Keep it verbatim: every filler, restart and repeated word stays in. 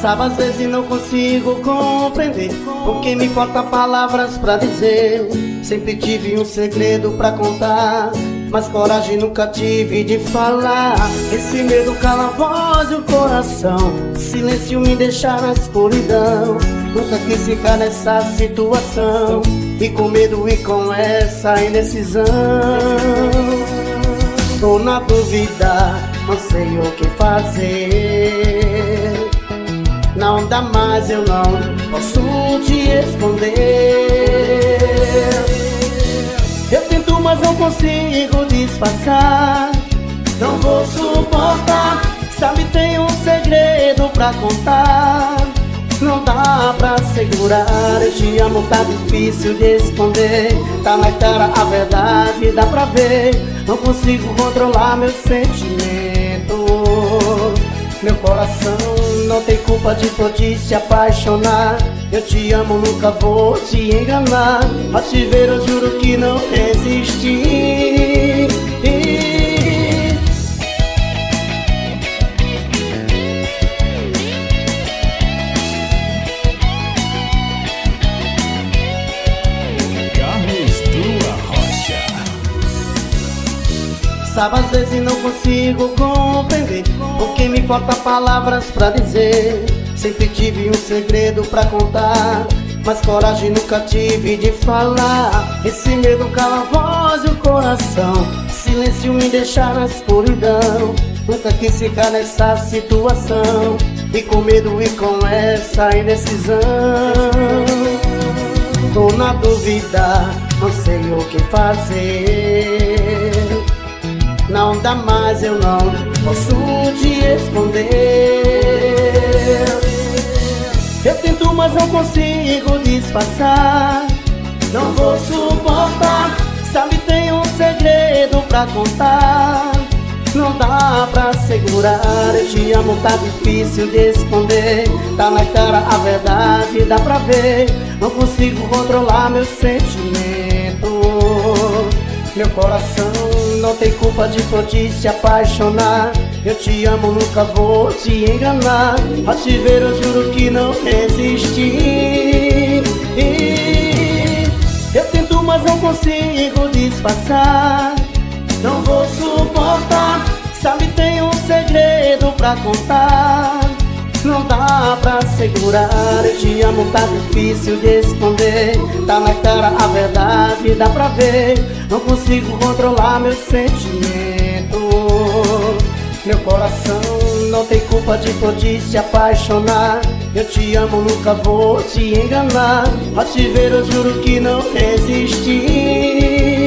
Sabe, às vezes não consigo compreender, porque me faltam palavras pra dizer. Sempre tive um segredo pra contar, mas coragem nunca tive de falar. Esse medo cala a voz e o coração, silêncio me deixa na escuridão. Nunca quis ficar nessa situação, e com medo e com essa indecisão. Tô na dúvida, não sei o que fazer. Não dá mais, eu não posso te esconder. Eu tento, mas não consigo disfarçar. Não vou suportar, sabe, tenho um segredo pra contar. Não dá pra segurar, eu te amo, tá difícil de esconder. Tá na cara a verdade, dá pra ver. Não consigo controlar meus sentimentos. Meu coração não tem culpa de poder se apaixonar. Eu te amo, nunca vou te enganar. Ao te ver eu juro que não resisti. Sabe, às vezes não consigo compreender, porque me faltam palavras pra dizer. Sempre tive um segredo pra contar, mas coragem nunca tive de falar. Esse medo cala a voz e o coração, silêncio me deixa na escuridão. Nunca quis ficar nessa situação, e com medo e com essa indecisão. Tô na dúvida, não sei o que fazer. Não dá mais, eu não posso te esconder. Eu tento, mas não consigo disfarçar. Não vou suportar, sabe, tenho um segredo pra contar. Não dá pra segurar, eu te amo, tá difícil de esconder. Tá na cara a verdade, dá pra ver. Não consigo controlar meus sentimentos. Meu coração não tem culpa de poder se apaixonar. Eu te amo, nunca vou te enganar. Ao te ver eu juro que não resisti. Eu tento, mas não consigo disfarçar. Não vou suportar, sabe, tenho um segredo pra contar. Não dá pra segurar, eu te amo, tá difícil de esconder. Tá na cara a verdade, dá pra ver. Não consigo controlar meus sentimentos. Meu coração não tem culpa de poder se apaixonar. Eu te amo, nunca vou te enganar. Ao te ver eu juro que não resisti.